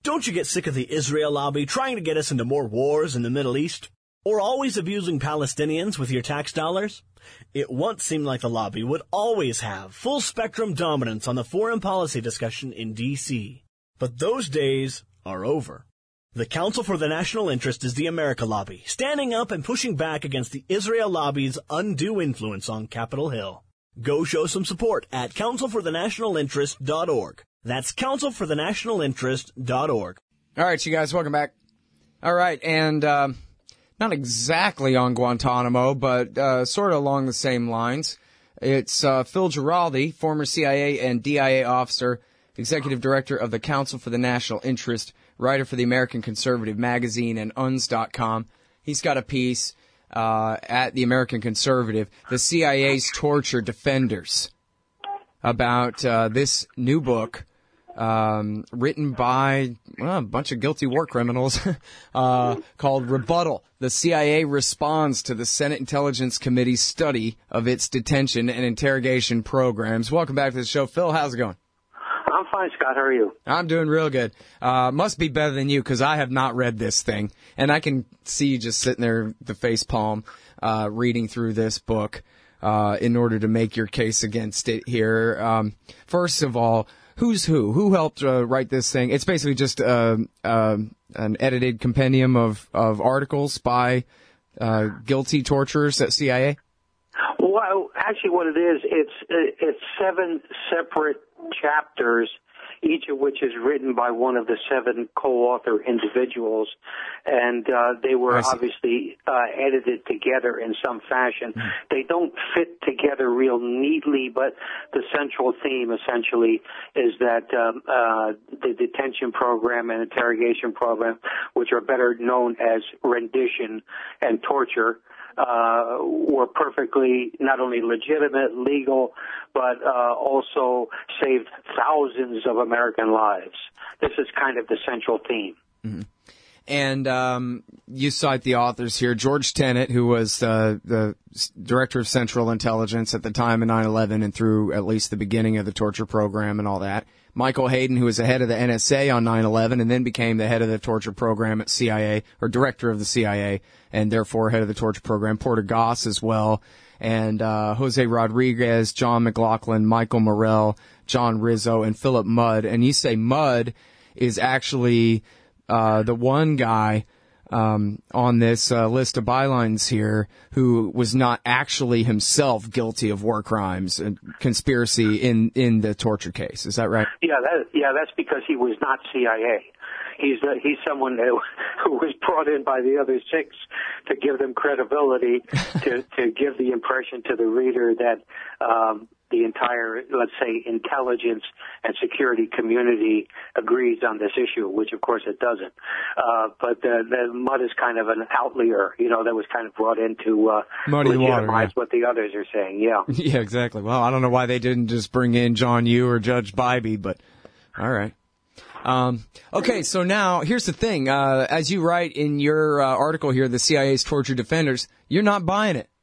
Don't you get sick of the Israel lobby trying to get us into more wars in the Middle East? Or always abusing Palestinians with your tax dollars? It once seemed like the lobby would always have full-spectrum dominance on the foreign policy discussion in D.C. But those days are over. The Council for the National Interest is the America Lobby, standing up and pushing back against the Israel lobby's undue influence on Capitol Hill. Go show some support at councilforthenationalinterest.org. That's councilforthenationalinterest.org. All right, you guys, welcome back. All right, and not exactly on Guantanamo, but sort of along the same lines. It's Phil Giraldi, former CIA and DIA officer, executive director of the Council for the National Interest, writer for the American Conservative magazine and UNS.com. He's got a piece at the American Conservative, the CIA's Torture Defenders, about this new book written by a bunch of guilty war criminals called Rebuttal. The CIA responds to the Senate Intelligence Committee's study of its detention and interrogation programs. Welcome back to the show. Phil, how's it going? I'm fine, Scott. How are you? I'm doing real good. Must be better than you because I have not read this thing. And I can see you just sitting there, the face palm, reading through this book in order to make your case against it here. First of all, who's who? Who helped write this thing? It's basically just an edited compendium of articles by guilty torturers at CIA? Well, actually what it is, it's 7 separate chapters, each of which is written by one of the 7 co-author individuals, and they were obviously edited together in some fashion. They don't fit together real neatly, but the central theme essentially is that the detention program and interrogation program, which are better known as rendition and torture, were perfectly not only legitimate, legal, but also saved thousands of American lives. This is kind of the central theme. Mm-hmm. And you cite the authors here, George Tenet, who was the director of Central Intelligence at the time of 9/11 and through at least the beginning of the torture program and all that. Michael Hayden, who was the head of the NSA on 9/11 and then became the head of the torture program at CIA, or director of the CIA, and therefore head of the torture program. Porter Goss as well. And Jose Rodriguez, John McLaughlin, Michael Morrell, John Rizzo, and Philip Mudd. And you say Mudd is actually the one guy on this list of bylines here who was not actually himself guilty of war crimes and conspiracy in the torture case. Is that right? Yeah, that's because he was not CIA. He's someone who was brought in by the other 6 to give them credibility, to give the impression to the reader that the entire, let's say, intelligence and security community agrees on this issue, which of course it doesn't. But the Mudd is kind of an outlier, that was kind of brought in to legitimize what the others are saying. Yeah. Yeah, exactly. Well, I don't know why they didn't just bring in John Yoo or Judge Bybee, but all right. Okay, so now here's the thing. As you write in your article here, the CIA's Torture Defenders, you're not buying it.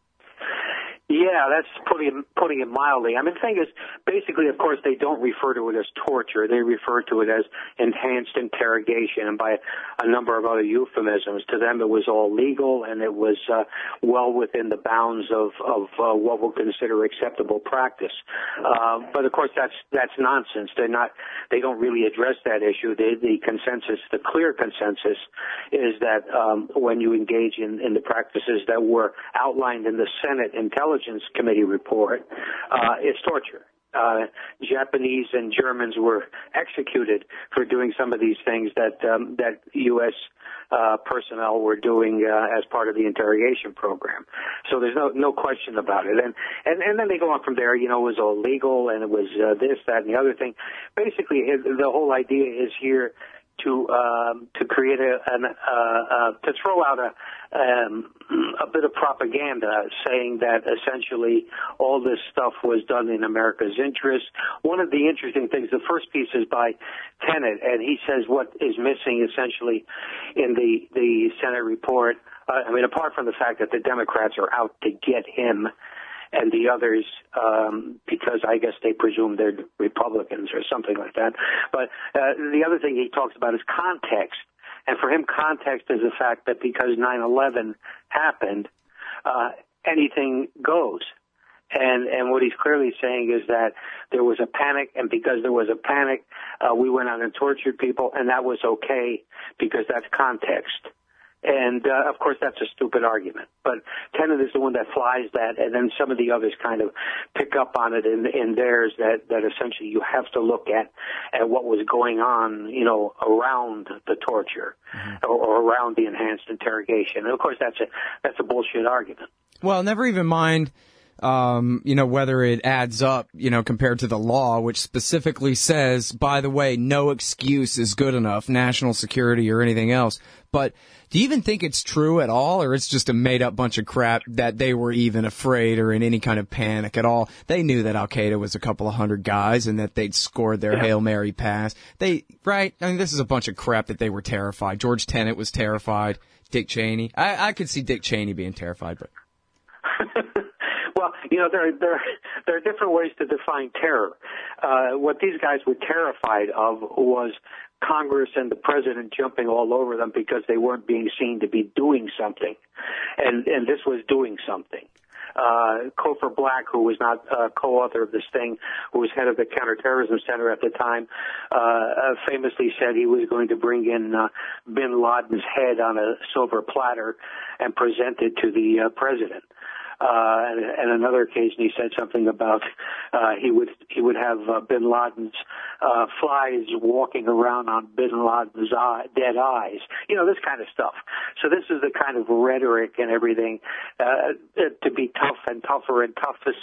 Yeah, that's putting it mildly. I mean, the thing is, basically, of course, they don't refer to it as torture. They refer to it as enhanced interrogation, and by a number of other euphemisms. To them, it was all legal, and it was well within the bounds of what we'll consider acceptable practice. But of course, that's nonsense. They don't really address that issue. The consensus, the clear consensus, is that when you engage in the practices that were outlined in the Senate Intelligence Committee report, it's torture. Japanese and Germans were executed for doing some of these things that U.S. Personnel were doing as part of the interrogation program. So there's no question about it. And then they go on from there. It was all legal, and it was this, that, and the other thing. Basically, the whole idea is here to create to throw out a bit of propaganda saying that essentially all this stuff was done in America's interest. One of the interesting things, the first piece is by Tenet, and he says what is missing essentially in the Senate report, apart from the fact that the Democrats are out to get him, and the others because I guess they presume they're Republicans or something like that. But the other thing he talks about is context. And for him, context is the fact that because 9/11 happened, anything goes. And what he's clearly saying is that there was a panic, and because there was a panic, we went out and tortured people, and that was okay because that's context. And, of course, that's a stupid argument. But Tenet is the one that flies that, and then some of the others kind of pick up on it in theirs that essentially you have to look at what was going on, around the torture or around the enhanced interrogation. And, of course, that's a bullshit argument. Well, never even mind, whether it adds up, compared to the law, which specifically says, by the way, no excuse is good enough, national security or anything else. But do you even think it's true at all, or it's just a made-up bunch of crap that they were even afraid or in any kind of panic at all? They knew that Al-Qaeda was a couple of hundred guys and that they'd scored their Hail Mary pass. Right? I mean, this is a bunch of crap that they were terrified. George Tenet was terrified. Dick Cheney. I could see Dick Cheney being terrified, but... Well, there are different ways to define terror. What these guys were terrified of was Congress and the president jumping all over them because they weren't being seen to be doing something, and this was doing something. Cofer Black, who was not co-author of this thing, who was head of the Counterterrorism Center at the time, famously said he was going to bring in bin Laden's head on a silver platter and present it to the president. And another occasion he said something about he would have bin Laden's flies walking around on bin Laden's dead eyes. This kind of stuff. So this is the kind of rhetoric and everything to be tough and tougher and toughest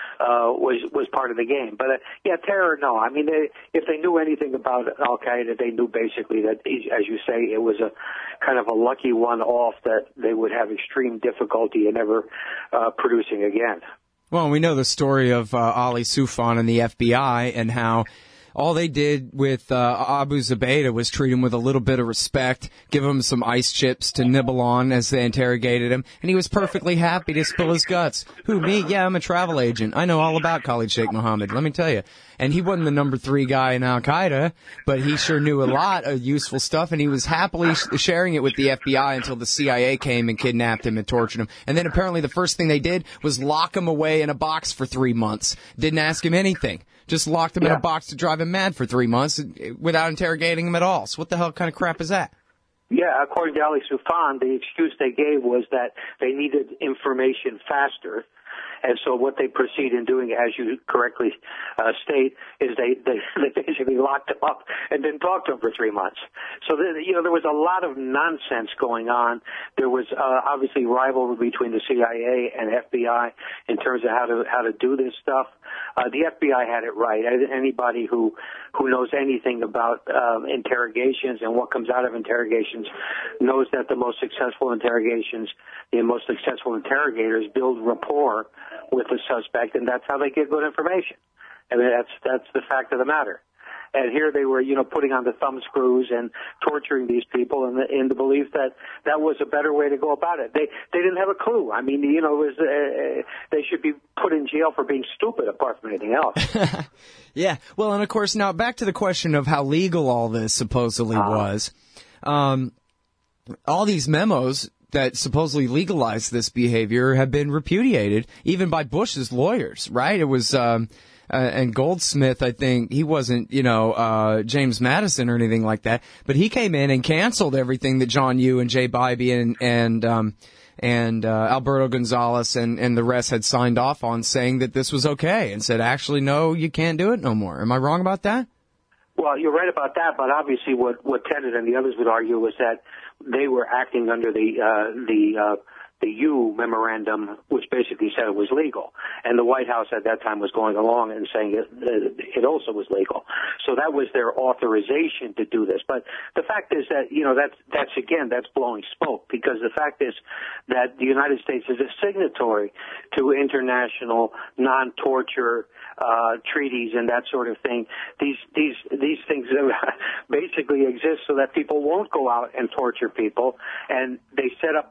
was part of the game. But terror, no. I mean, if they knew anything about Al-Qaeda, they knew basically that, as you say, it was a kind of a lucky one-off that they would have extreme difficulty in ever producing again. Well, we know the story of Ali Soufan and the FBI and how all they did with Abu Zubaydah was treat him with a little bit of respect, give him some ice chips to nibble on as they interrogated him, and he was perfectly happy to spill his guts. Who, me? Yeah, I'm a travel agent. I know all about Khalid Sheikh Mohammed, let me tell you. And he wasn't the number 3 guy in Al-Qaeda, but he sure knew a lot of useful stuff, and he was happily sharing it with the FBI until the CIA came and kidnapped him and tortured him. And then apparently the first thing they did was lock him away in a box for 3 months. Didn't ask him anything. Just locked him in a box to drive him mad for 3 months without interrogating him at all. So what the hell kind of crap is that? Yeah, according to Ali Soufan, the excuse they gave was that they needed information faster. And so what they proceed in doing, as you correctly state, is they basically locked him up and didn't talk to him for 3 months. So there was a lot of nonsense going on. There was obviously rivalry between the CIA and FBI in terms of how to do this stuff. The FBI had it right. Anybody who knows anything about interrogations and what comes out of interrogations knows that the most successful interrogations, the most successful interrogators build rapport with the suspect, and that's how they get good information. I mean, that's the fact of the matter. And here they were, putting on the thumb screws and torturing these people in the belief that was a better way to go about it. They didn't have a clue. I mean, it was they should be put in jail for being stupid, apart from anything else. Yeah. Well, and of course, now back to the question of how legal all this supposedly was. All these memos that supposedly legalized this behavior have been repudiated, even by Bush's lawyers, right? It was, and Goldsmith, I think, he wasn't, James Madison or anything like that, but he came in and canceled everything that John Yoo and Jay Bybee and Alberto Gonzales and the rest had signed off on, saying that this was okay, and said, actually, no, you can't do it no more. Am I wrong about that? Well, you're right about that, but obviously what Tenet and the others would argue was that they were acting under the Yoo memorandum, which basically said it was legal. And the White House at that time was going along and saying it also was legal. So that was their authorization to do this. But the fact is that, that's blowing smoke, because the fact is that the United States is a signatory to international non-torture treaties and that sort of thing. These things basically exist so that people won't go out and torture people, and they set up a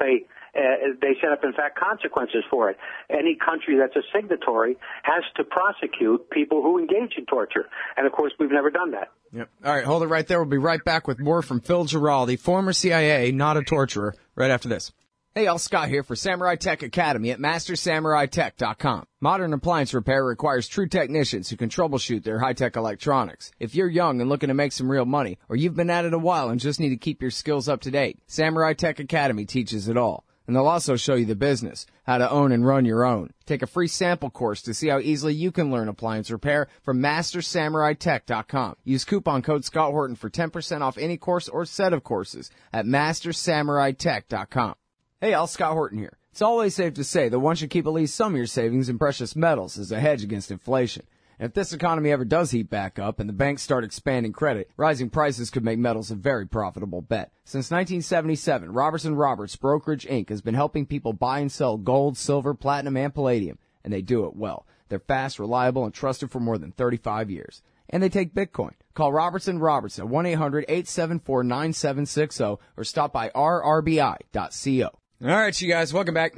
They set up, in fact, consequences for it. Any country that's a signatory has to prosecute people who engage in torture. And, of course, we've never done that. Yep. All right, hold it right there. We'll be right back with more from Phil Giraldi, former CIA, not a torturer, right after this. Hey, y'all, Scott here for Samurai Tech Academy at MasterSamuraiTech.com. Modern appliance repair requires true technicians who can troubleshoot their high-tech electronics. If you're young and looking to make some real money, or you've been at it a while and just need to keep your skills up to date, Samurai Tech Academy teaches it all. And they'll also show you the business, how to own and run your own. Take a free sample course to see how easily you can learn appliance repair from MasterSamuraiTech.com. Use coupon code Scott Horton for 10% off any course or set of courses at MasterSamuraiTech.com. Hey, all, Scott Horton here. It's always safe to say that one should keep at least some of your savings in precious metals as a hedge against inflation. And if this economy ever does heat back up and the banks start expanding credit, rising prices could make metals a very profitable bet. Since 1977, Robertson Roberts Brokerage Inc. has been helping people buy and sell gold, silver, platinum, and palladium, and they do it well. They're fast, reliable, and trusted for more than 35 years. And they take Bitcoin. Call Robertson Roberts at 1-800-874-9760 or stop by rrbi.co. All right, you guys, welcome back.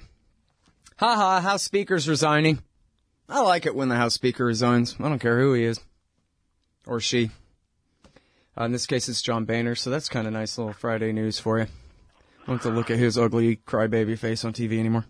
House Speaker's resigning. I like it when the House Speaker resigns. I don't care who he is. Or she. In this case, it's John Boehner, so that's kind of nice little Friday news for you. I don't have to look at his ugly crybaby face on TV anymore.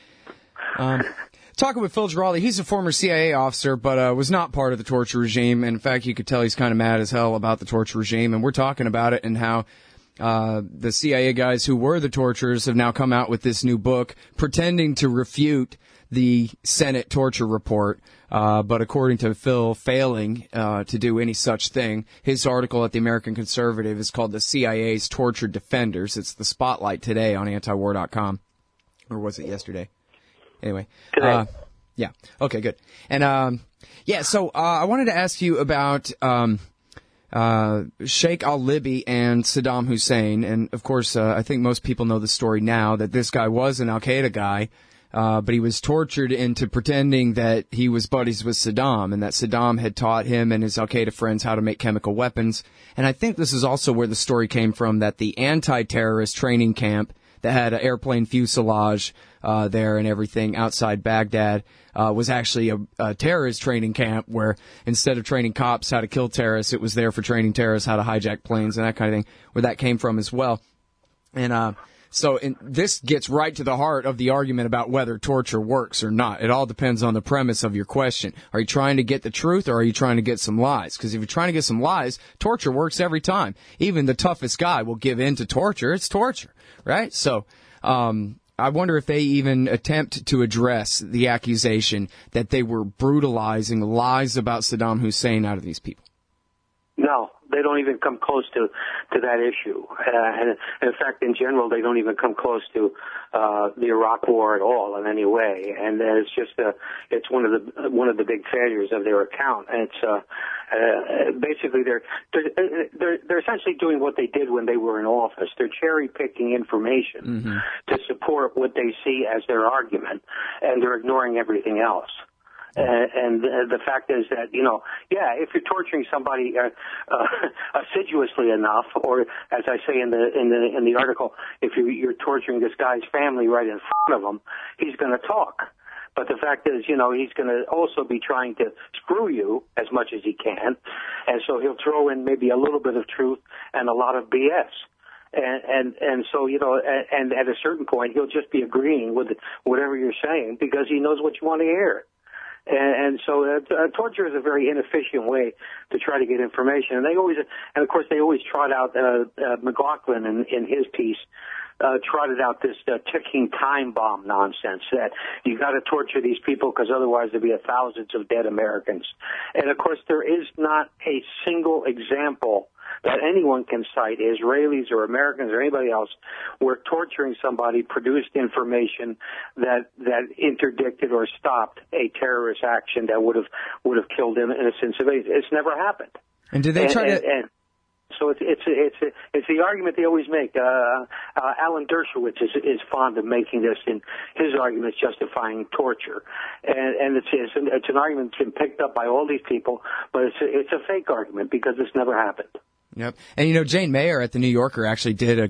Talking with Phil Giraldi, he's a former CIA officer, but was not part of the torture regime. And in fact, you could tell he's kind of mad as hell about the torture regime. And we're talking about it and how the CIA guys who were the torturers have now come out with this new book pretending to refute the Senate torture report, but according to Phil, failing to do any such thing. His article at the American Conservative is called The CIA's Torture Defenders. It's the spotlight today on antiwar.com. Or was it yesterday? Anyway. Today. Yeah. Okay, good. And, so I wanted to ask you about Sheikh al-Libi and Saddam Hussein. And, of course, I think most people know the story now that this guy was an al-Qaeda guy, but he was tortured into pretending that he was buddies with Saddam and that Saddam had taught him and his al-Qaeda friends how to make chemical weapons. And I think this is also where the story came from, that the anti-terrorist training camp that had an airplane fuselage there and everything outside Baghdad was actually a terrorist training camp where instead of training cops how to kill terrorists, it was there for training terrorists how to hijack planes and that kind of thing, where that came from as well. And so this gets right to the heart of the argument about whether torture works or not. It all depends on the premise of your question. Are you trying to get the truth or are you trying to get some lies? Because if you're trying to get some lies, torture works every time. Even the toughest guy will give in to torture. It's torture, right? So I wonder if they even attempt to address the accusation that they were brutalizing lies about Saddam Hussein out of these people. No, they don't even come close to that issue. And in fact, in general, they don't even come close to the Iraq War at all in any way. And it's just it's one of the big failures of their account. And it's basically they're essentially doing what they did when they were in office. They're cherry picking information to support what they see as their argument, and they're ignoring everything else. And the fact is that, if you're torturing somebody assiduously enough, or as I say in the article, if you're torturing this guy's family right in front of him, he's going to talk. But the fact is, he's going to also be trying to screw you as much as he can, and so he'll throw in maybe a little bit of truth and a lot of BS. And so, and at a certain point, he'll just be agreeing with whatever you're saying because he knows what you want to hear. And so torture is a very inefficient way to try to get information. And of course, they always trot out, McLaughlin in his piece, trotted out this ticking time bomb nonsense that you got to torture these people because otherwise there'll be thousands of dead Americans. And of course, there is not a single example that anyone can cite, Israelis or Americans or anybody else, where torturing somebody produced information that interdicted or stopped a terrorist action that would have killed innocent civilians. It's never happened. And do they try to? So it's the argument they always make. Alan Dershowitz is fond of making this in his arguments justifying torture, and it's an argument that's been picked up by all these people, but it's a fake argument because this never happened. Yep. And, Jane Mayer at The New Yorker actually did a great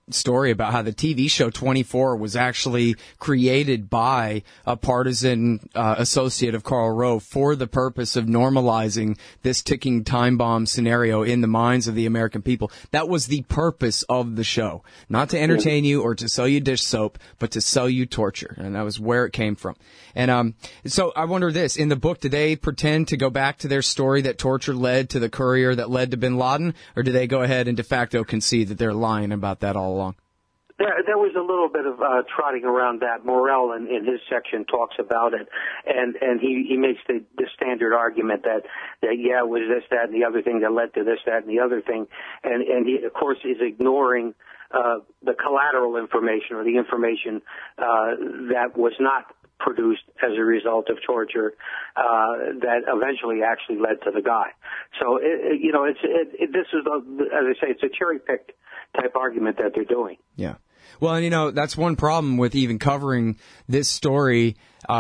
story about how the TV show 24 was actually created by a partisan associate of Karl Rove for the purpose of normalizing this ticking time bomb scenario in the minds of the American people. That was the purpose of the show. Not to entertain you or to sell you dish soap, but to sell you torture. And that was where it came from. And so I wonder this. In the book, do they pretend to go back to their story that torture led to the courier that led to bin Laden? Or do they go ahead and de facto concede that they're lying about that all along? There was a little bit of trotting around that. Morell in his section talks about it, and he makes the standard argument that yeah, it was this, that, and the other thing that led to this, that, and the other thing, and he, of course, is ignoring the collateral information or the information that was not produced as a result of torture that eventually actually led to the guy. So, this is, as I say, it's a cherry-picked type argument that they're doing. Yeah. Well, and, that's one problem with even covering this story,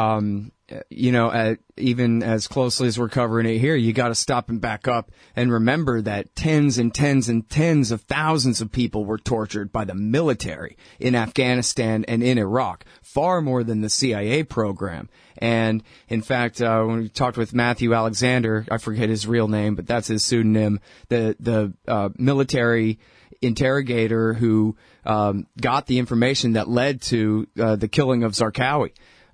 even as closely as we're covering it here, you got to stop and back up and remember that tens and tens and tens of thousands of people were tortured by the military in Afghanistan and in Iraq, far more than the CIA program. And in fact, when we talked with Matthew Alexander, I forget his real name, but that's his pseudonym, the military interrogator who got the information that led to the killing of Zarqawi.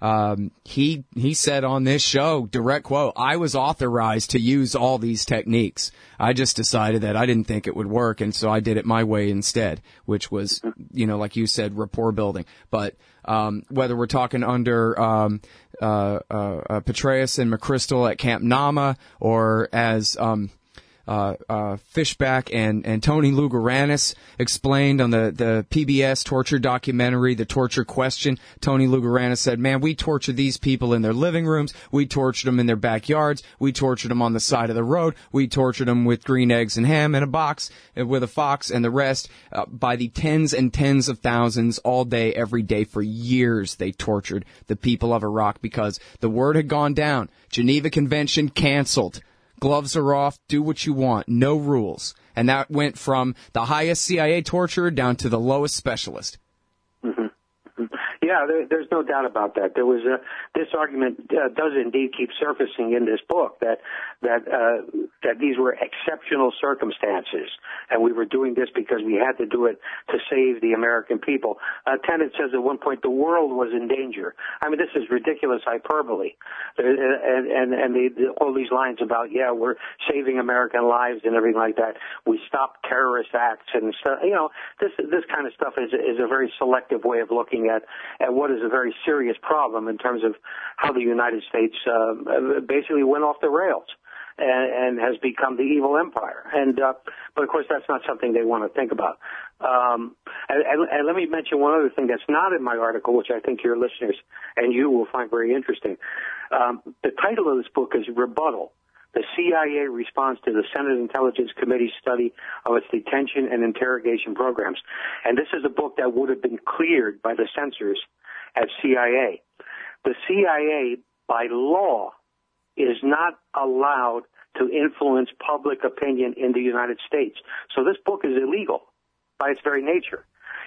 He said on this show, direct quote, "I was authorized to use all these techniques. I just decided that I didn't think it would work, and so I did it my way instead," which was, like you said, rapport building. But whether we're talking under Petraeus and McChrystal at Camp Nama, or as Fishback and Tony Lugaranis explained on the PBS torture documentary, The Torture Question. Tony Lugaranis said, man, we tortured these people in their living rooms. We tortured them in their backyards. We tortured them on the side of the road. We tortured them with green eggs and ham in a box with a fox, and the rest by the tens and tens of thousands all day, every day for years. They tortured the people of Iraq because the word had gone down. Geneva Convention canceled. Gloves are off, do what you want, no rules. And that went from the highest CIA torturer down to the lowest specialist. Mm-hmm. Yeah, there's no doubt about that. There was this argument does indeed keep surfacing in this book that these were exceptional circumstances, and we were doing this because we had to do it to save the American people. Tenet says at one point the world was in danger. I mean, this is ridiculous hyperbole, and all these lines about we're saving American lives and everything like that. We stopped terrorist acts and stuff. This kind of stuff is a very selective way of looking at what is a very serious problem in terms of how the United States basically went off the rails and has become the evil empire. But of course, that's not something they want to think about. And let me mention one other thing that's not in my article, which I think your listeners and you will find very interesting. The title of this book is Rebuttal: The CIA Response to the Senate Intelligence Committee's Study of its Detention and Interrogation Programs. And this is a book that would have been cleared by the censors at CIA. The CIA, by law, is not allowed to influence public opinion in the United States. So this book is illegal by its very nature.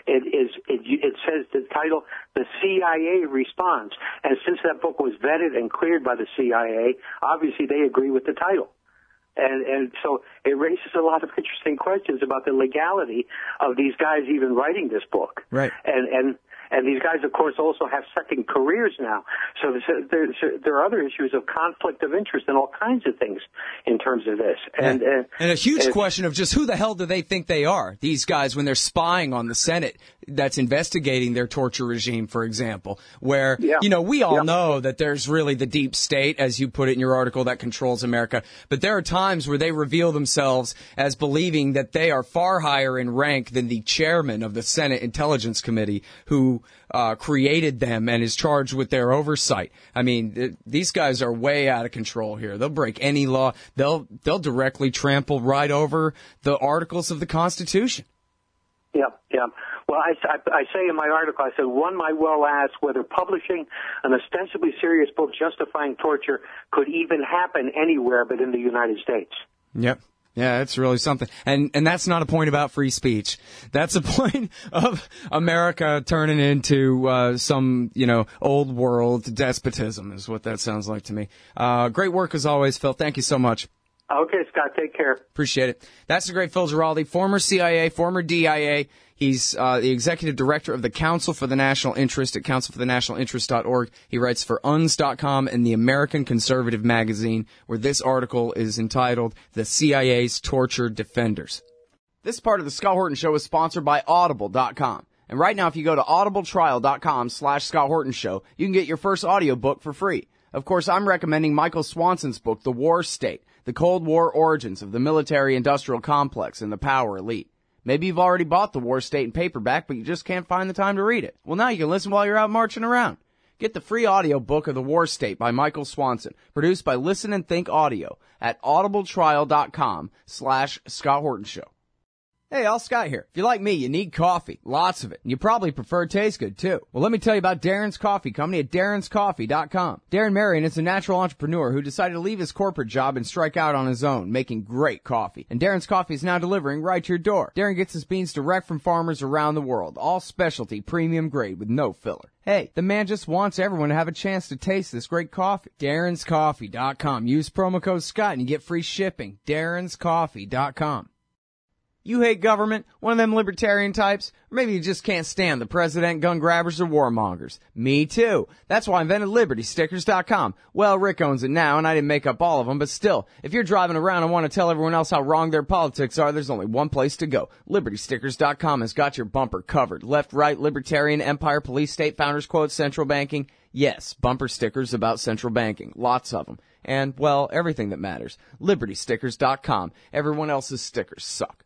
It says the title, The CIA Response. And since that book was vetted and cleared by the CIA, obviously they agree with the title. And so it raises a lot of interesting questions about the legality of these guys even writing this book. Right. And these guys, of course, also have second careers now. So there are other issues of conflict of interest and all kinds of things in terms of this. And a huge question of just who the hell do they think they are, these guys, when they're spying on the Senate that's investigating their torture regime, for example, where, we all know that there's really the deep state, as you put it in your article, that controls America. But there are times where they reveal themselves as believing that they are far higher in rank than the chairman of the Senate Intelligence Committee, who created them and is charged with their oversight. I mean, these guys are way out of control here. They'll break any law. They'll directly trample right over the articles of the Constitution. Yeah. Well, I say in my article, I said, one might well ask whether publishing an ostensibly serious book justifying torture could even happen anywhere but in the United States. Yep. Yeah, it's really something. And that's not a point about free speech. That's a point of America turning into some, old world despotism is what that sounds like to me. Great work as always, Phil. Thank you so much. Okay, Scott, take care. Appreciate it. That's the great Phil Giraldi, former CIA, former DIA. He's the executive director of the Council for the National Interest at councilforthenationalinterest.org. He writes for UNS.com and the American Conservative magazine, where this article is entitled The CIA's Torture Defenders. This part of the Scott Horton Show is sponsored by Audible.com. And right now, if you go to audibletrial.com/Scott Horton Show, you can get your first audiobook for free. Of course, I'm recommending Michael Swanson's book, The War State, The Cold War Origins of the Military-Industrial Complex and the Power Elite. Maybe you've already bought The War State in paperback, but you just can't find the time to read it. Well, now you can listen while you're out marching around. Get the free audiobook of The War State by Michael Swanson, produced by Listen and Think Audio at audibletrial.com/Scott Horton Show. Hey, Al Scott here. If you're like me, you need coffee. Lots of it. And you probably prefer it tastes good, too. Well, let me tell you about Darren's Coffee Company at darrenscoffee.com. Darren Marion is a natural entrepreneur who decided to leave his corporate job and strike out on his own, making great coffee. And Darren's Coffee is now delivering right to your door. Darren gets his beans direct from farmers around the world. All specialty, premium grade with no filler. Hey, the man just wants everyone to have a chance to taste this great coffee. darrenscoffee.com. Use promo code Scott and you get free shipping. darrenscoffee.com. You hate government? One of them libertarian types? Or maybe you just can't stand the president, gun grabbers, or warmongers. Me too. That's why I invented LibertyStickers.com. Well, Rick owns it now, and I didn't make up all of them, but still, if you're driving around and want to tell everyone else how wrong their politics are, there's only one place to go. LibertyStickers.com has got your bumper covered. Left, right, libertarian, empire, police, state, founders quotes, central banking. Yes, bumper stickers about central banking. Lots of them. And, well, everything that matters. LibertyStickers.com. Everyone else's stickers suck.